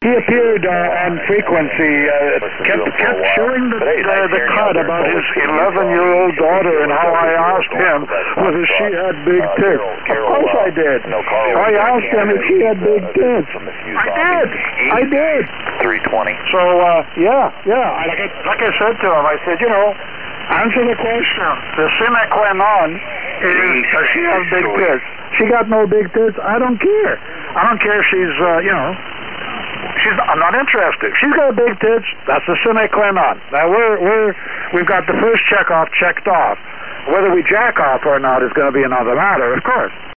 He appeared on frequency, kept showing the cut about his 11-year-old daughter and how I asked him whether she had big tits. Of course I did. I asked him if she had big tits. I did. 320. So, yeah. Like I said to him, I said, answer the question. The sine qua non is, does she have big tits? She got no big tits. I don't care. I don't care if she's, I'm not interested. She's got big tits. That's the sine qua non. Now we've got the first checked off. Whether we jack off or not is going to be another matter, of course.